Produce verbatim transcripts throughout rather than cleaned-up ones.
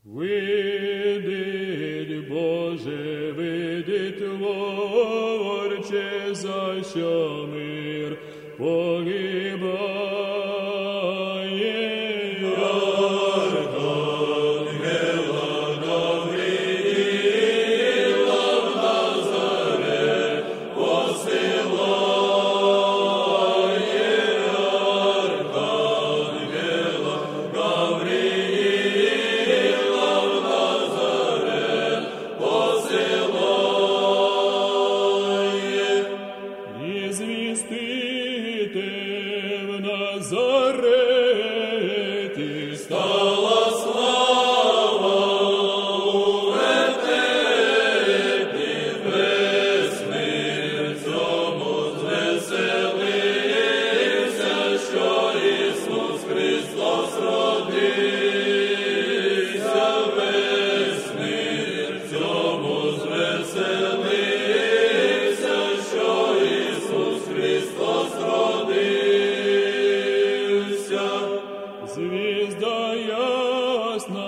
Видить, Боже, видить, Творче, за що мир погибає. Звістити в Назареті стала слава у вертепі, весь мир в цьому звеселився, що Ісус Христос родився, весь мир в цьому звеселився, що Христос родився, звізда ясна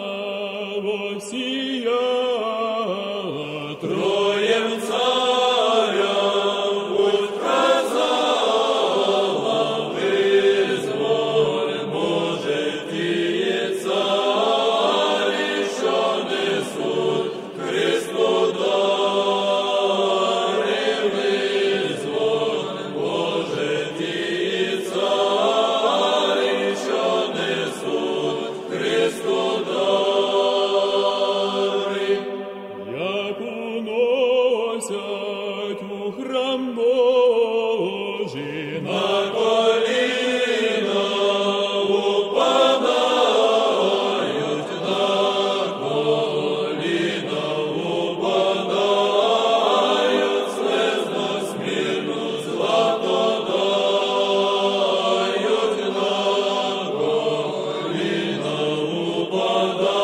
восіяла, Троєм царям путь вказала, визволь, Боже, тіє царі, що несуть Христу дари, визволь, Боже, тіє царі, що несуть Христу дари, як уносять у храм Божий, на коліна упадають, на коліна упадають, слезно смірну злато дають, на коліна упадають.